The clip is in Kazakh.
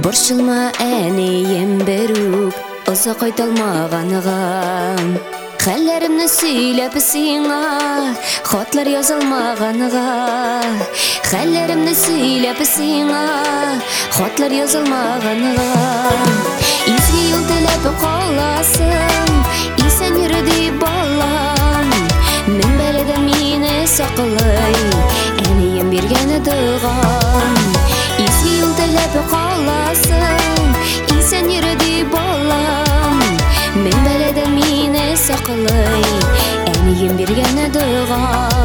Борчылма әнейем берук, ұзақ қайталмағаныға. Хәлләремне сөйләп сиңа, хатлар язылмағаныға. Хәлләремне сөйләп сиңа, хатлар язылмағаныға. Изге юл теләп каласың, исән йөрү дип балам. Мин бәләдә мине саклый, әнием биргән догам. Изге юл теләп каласың, исән йөрү дип балам. Мин бәләдә мине саклый, әнием биргән догам.